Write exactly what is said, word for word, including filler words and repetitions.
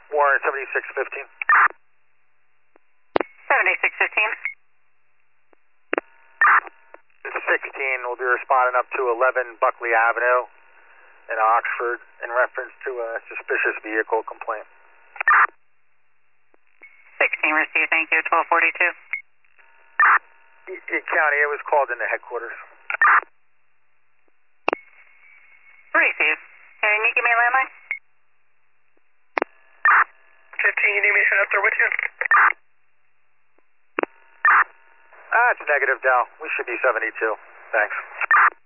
Warren, seventy-six fifteen. seventy-six fifteen. sixteen will be responding up to eleven Buckley Avenue in Oxford in reference to a suspicious vehicle complaint. sixteen received, thank you, twelve forty-two. E- e- County, it was called into headquarters. Received. Can you give me a landline? fifteen, you need me to head up there with you? Ah, it's negative, Dal. We should be seventy-two. Thanks.